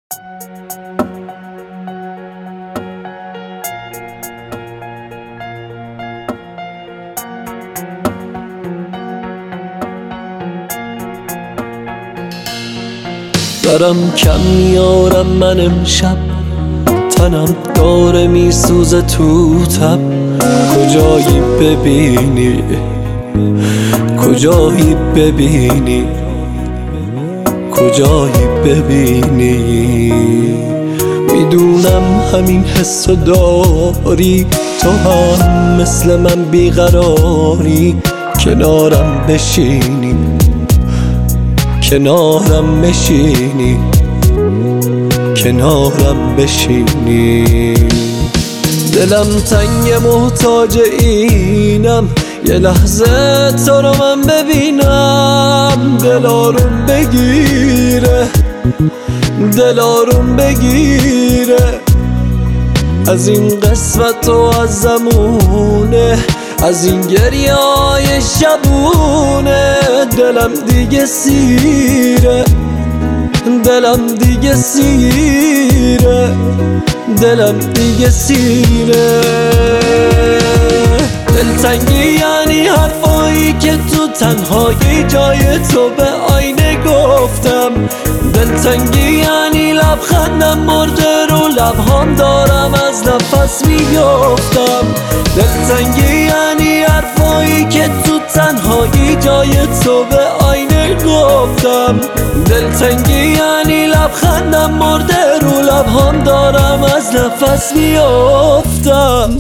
دارم کم میارم من امشب، تنم داره میسوزه تو تب. کجایی ببینی، کجایی ببینی، کجایی ببینی. میدونم همین حسو داری، تو هم مثل من بیقراری. کنارم بشینی، کنارم بشینی، کنارم بشینی. دلم تنگ محتاج اینم، یه لحظه تو رو من ببینم. دلاروم بگیره، دلاروم بگیره. از این قسمت و از زمونه، از این گریه های شبونه. دلم دیگه سیره، دلم دیگه سیره، دلم دیگه سیره. دلتنگی یعنی حرفایی که تو تنهایی جای تو به آینه گفتم. دلتنگی یعنی لبخندم مرده رو لبهام دارم از نفس میافتم. دلتنگی یعنی حرفایی که تو تنهایی جای تو به آینه گفتم. دلتنگی یعنی لبخندم مرده رو لبهام دارم از نفس میافتم.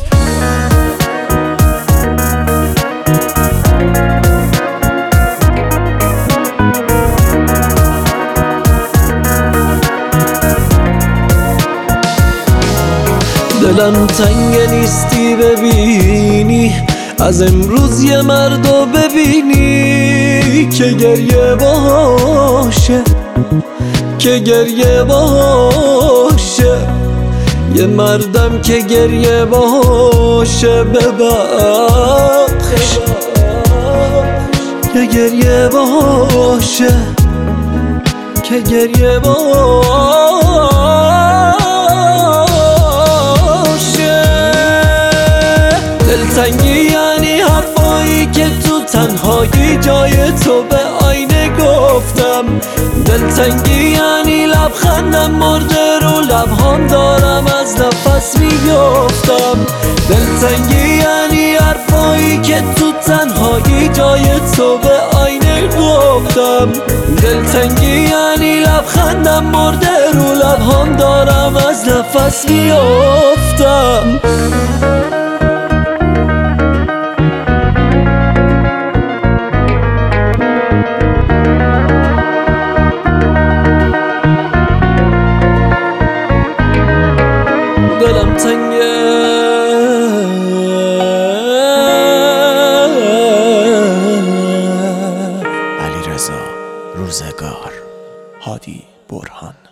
دلم تنگ نیستی ببینی، از امروز یه مردو ببینی که گریه باشه، که گریه باشه. یه مردم که گریه باشه، ببخش که گریه باشه، که گریه باشه. دلتنگی یعنی حرفایی که تو تنهایی جای تو به آینه گفتم. دلتنگی یعنی لبخندم مرده رو لبهام دارم از نفس میافتم. دلتنگی یعنی حرفایی که تو تنهایی جای تو به آینه گفتم. دلتنگی یعنی لبخندم مرده رو لبهام دارم از نفس میافتم. دلم تنگه، علیرضا روزگار، هادی برهان.